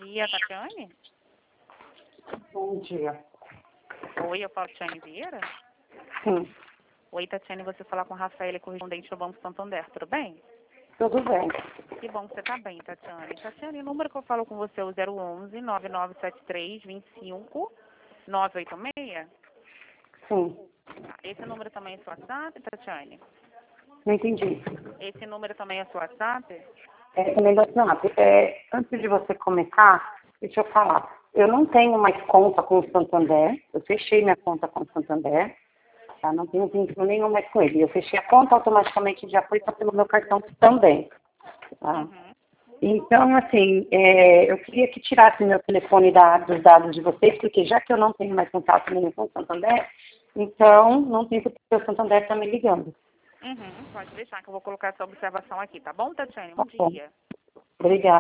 dia, Tatiane. Bom dia. Oi, eu falo Tatiane Vieira. Sim, Oi, Tatiane, você fala com a Rafaela, correspondente do Banco Santander, tudo bem? tudo bem. Que bom que você tá bem, Tatiane. Tatiane, o número que eu falo com você é o 011 9973 25 986. Sim, Esse número também é seu WhatsApp, Tatiane? não entendi. Esse número também é seu WhatsApp? Também do WhatsApp. Antes de você começar, deixa eu falar. Eu não tenho mais conta com o Santander. Eu fechei minha conta com o Santander. Tá? Não tenho vínculo nenhum mais com ele. Eu fechei a conta, automaticamente já foi pelo meu cartão também. Tá? Uhum. Então, assim, eu queria que tirasse meu telefone dos dados de vocês, porque já que eu não tenho mais contato nenhum com o Santander, então não tem porque o Santander está me ligando. Uhum. Pode deixar que eu vou colocar essa observação aqui, tá bom, Tatiane? Tá Bom bom. dia. Obrigada.